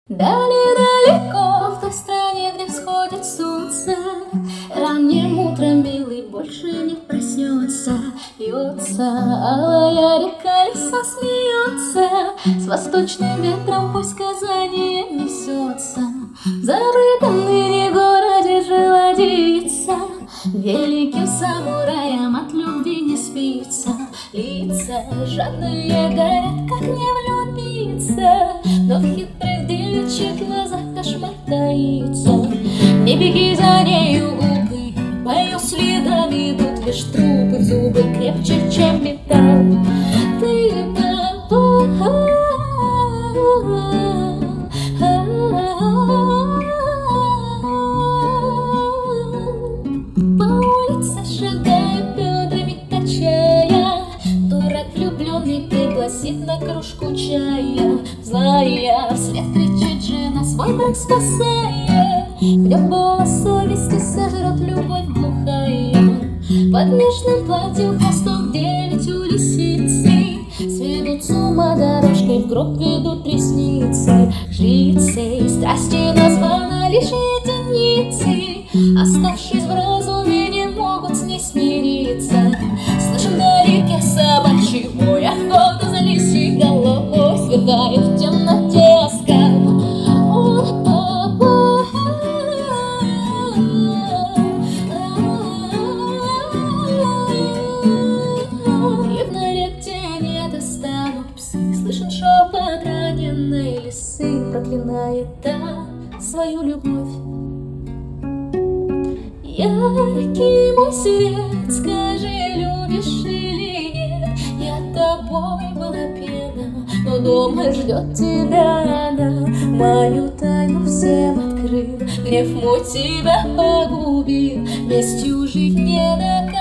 Далеко в той стране, где всходит солнце, ранним утром белый больше не проснется. Льется алая река, лиса смеется, с восточным ветром пусть сказание несется. В забытом ныне городе жила девица, великим самураям от любви не спится. Лица жадные горят, как не влюбиться, но в хитрых девичьих глазах кошмар таится. Не беги за нею, глупый, по ее следам идут лишь трупы, в зубы крепче, чем металл. Ты права. По улице шагаю, бедрами качая, дурак влюбленный пригласит на кружку чая. Злая вслед кричит жена, свой брак спасая. В нем голос совести сожрет любовь глухая. Под нежным платьем хвостом 9 лисицы сведут с ума дорожкой, в гроб ведут ресницы. Жрицы страсти названа лишь единицы, оставшись в разуме, не могут с ней смириться. Слышен вдалеке собачий вой, охота за лисьей головой свергает в темноте оскал. И в норе, где не достанут псы, слышен шепот раненой лисы, проклинает та свою любовь. Яркий мой свет, скажи, любишь или нет? Я тобой была пьяна, но дома ждет тебя она. Мою тайну всем открыл, гнев мой тебя погубил, местью жить не до конца.